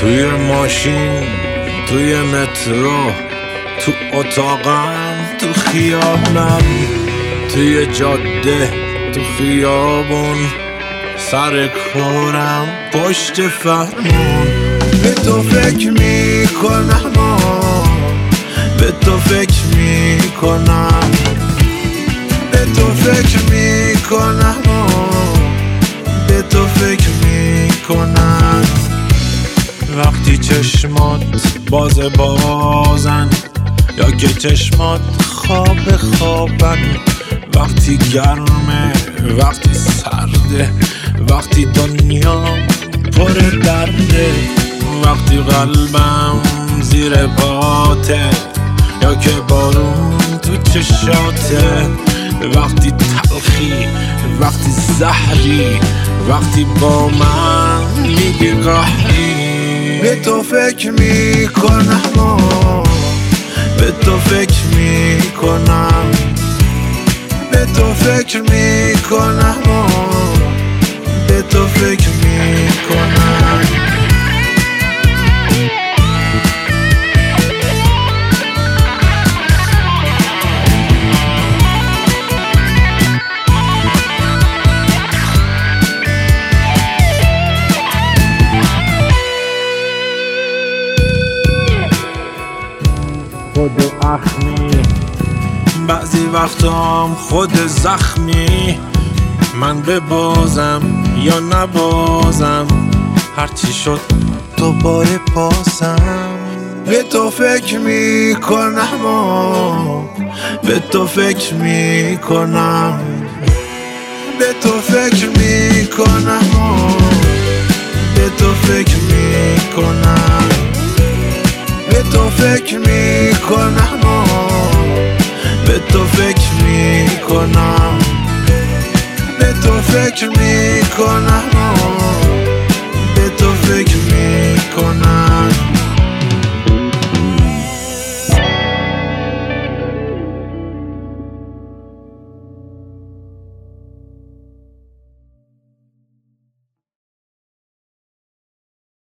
توی ماشین، توی مترو، تو اتاقم، تو خیابونم، توی جاده، تو خیابون، سر کارم، پشت فرمون. به تو فکر میکنم، به تو فکر میکنم، به تو فکر میکنم، به تو فکر میکنم. وقتی چشمات بازن یا که چشمات خوابن، وقتی گرمه، وقتی سرده، وقتی دنیا پر درده، وقتی قلبم زیر پاته یا که بارون تو چشاته، وقتی تلخی، وقتی زهری، وقتی با من میگی قهری. به تو فکر میکنم، به تو فکر میکنم، به تو فکر میکنم، به تو فکر میکنم. خود اخمی، بعضی وقتام خود زخمی، من ببازم یا نبازم، هرچی شد دوباره بازم. به تو فکر میکنم، به تو فکر میکنم، به تو فکر میکنم، به تو فکر میکنم، به تو فکر میکنم، به تو فکر میکنم، به تو فکر میکنم.